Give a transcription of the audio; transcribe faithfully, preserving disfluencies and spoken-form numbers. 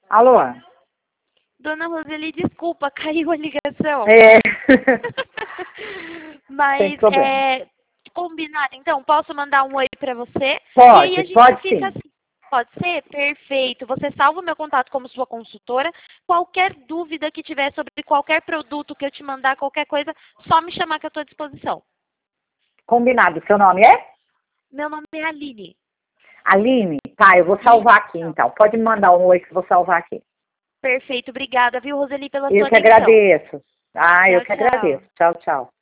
Alô? Dona Roseli, desculpa, caiu a ligação. É. Mas, é, combinado, então, posso mandar um oi pra você? Pode, e aí a gente pode fica sim. assim. Pode ser? Perfeito. Você salva o meu contato como sua consultora. Qualquer dúvida que tiver sobre qualquer produto que eu te mandar, qualquer coisa, só me chamar que eu estou à disposição. Combinado. Seu nome é? Meu nome é Aline. Aline? Tá, eu vou salvar aqui então. Pode me mandar um oi que eu vou salvar aqui. Perfeito. Obrigada, viu, Roseli, pela Eu sua que atenção. agradeço. Ah, eu Tchau, que tchau. agradeço. Tchau, tchau.